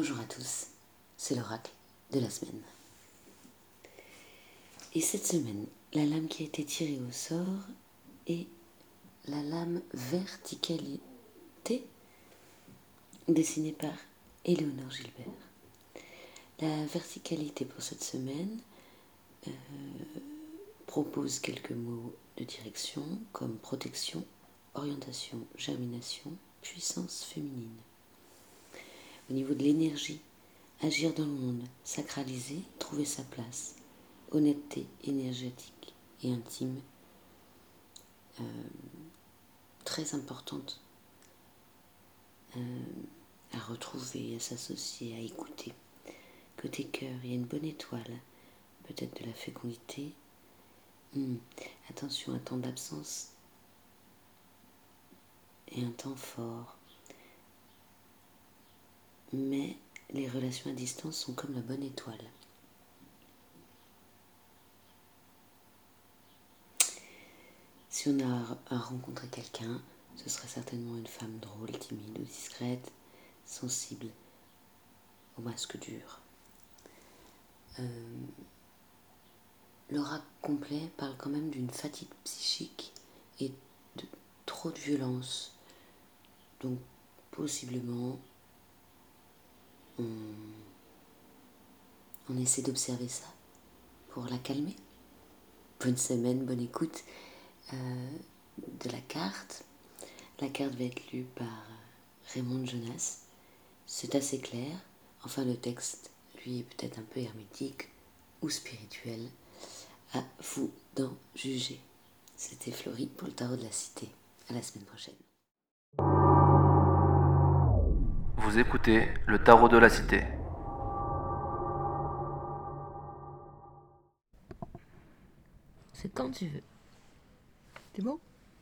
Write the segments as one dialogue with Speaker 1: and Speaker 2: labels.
Speaker 1: Bonjour à tous, c'est l'oracle de la semaine. Et cette semaine, la lame qui a été tirée au sort est la lame verticalité dessinée par Éléonore Gilbert. La verticalité pour cette semaine propose quelques mots de direction comme protection, orientation, germination, puissance féminine. Au niveau de l'énergie, agir dans le monde, sacraliser, trouver sa place, honnêteté énergétique et intime, très importante à retrouver, à s'associer, à écouter. Côté cœur, il y a une bonne étoile, peut-être de la fécondité. Attention, un temps d'absence et un temps fort. Mais les relations à distance sont comme la bonne étoile. Si on a à rencontrer quelqu'un, ce sera certainement une femme drôle, timide ou discrète, sensible au masque dur. L'oracle complet parle quand même d'une fatigue psychique et de trop de violence. Donc possiblement, on essaie d'observer ça pour la calmer. Bonne semaine, bonne écoute de la carte. La carte va être lue par Raymond Jonas. C'est assez clair. Enfin, le texte, lui, est peut-être un peu hermétique ou spirituel. À vous d'en juger. C'était Florie pour le tarot de la cité. À la semaine prochaine.
Speaker 2: Vous écoutez le tarot de la cité.
Speaker 3: C'est quand tu veux.
Speaker 4: C'est bon ?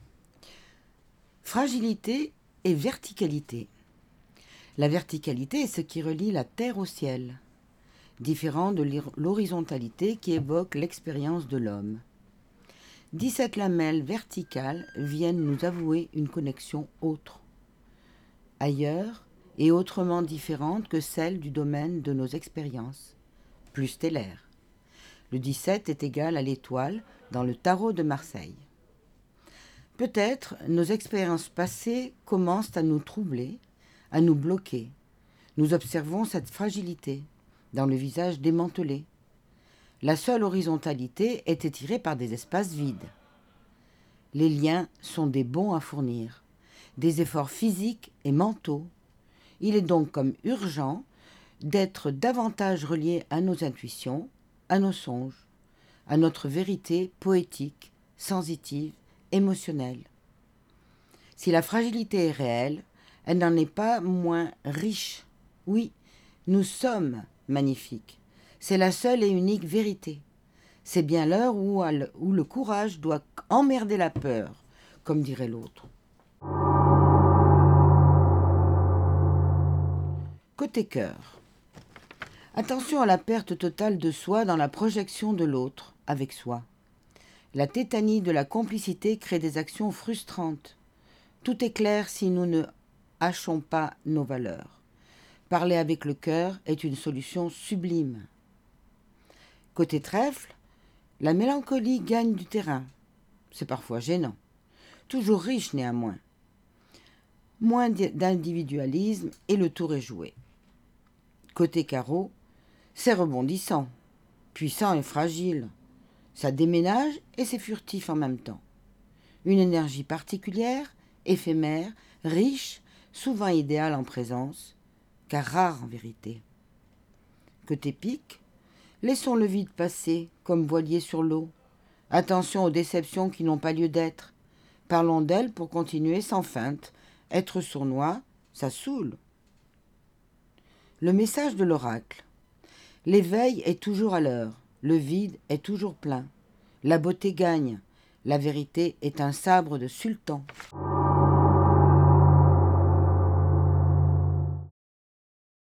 Speaker 4: Fragilité et verticalité. La verticalité est ce qui relie la terre au ciel, différent de l'horizontalité qui évoque l'expérience de l'homme. 17 lamelles verticales viennent nous avouer une connexion autre, ailleurs et autrement différente que celle du domaine de nos expériences, plus stellaire. Le 17 est égal à l'étoile dans le tarot de Marseille. Peut-être nos expériences passées commencent à nous troubler, à nous bloquer. Nous observons cette fragilité dans le visage démantelé. La seule horizontalité est étirée par des espaces vides. Les liens sont des bons à fournir, des efforts physiques et mentaux. Il est donc comme urgent d'être davantage relié à nos intuitions, à nos songes, à notre vérité poétique, sensitive, émotionnelle. Si la fragilité est réelle, elle n'en est pas moins riche. Oui, nous sommes magnifiques. C'est la seule et unique vérité. C'est bien l'heure où le courage doit emmerder la peur, comme dirait l'autre. Côté cœur. Attention à la perte totale de soi dans la projection de l'autre avec soi. La tétanie de la complicité crée des actions frustrantes. Tout est clair si nous ne hachons pas nos valeurs. Parler avec le cœur est une solution sublime. Côté trèfle, la mélancolie gagne du terrain. C'est parfois gênant. Toujours riche néanmoins. Moins d'individualisme et le tour est joué. Côté carreau, c'est rebondissant, puissant et fragile. Ça déménage et c'est furtif en même temps. Une énergie particulière, éphémère, riche, souvent idéale en présence, car rare en vérité. Côté pique, laissons le vide passer comme voilier sur l'eau. Attention aux déceptions qui n'ont pas lieu d'être. Parlons d'elles pour continuer sans feinte. Être sournois, ça saoule. Le message de l'oracle. L'éveil est toujours à l'heure, le vide est toujours plein. La beauté gagne, la vérité est un sabre de sultan.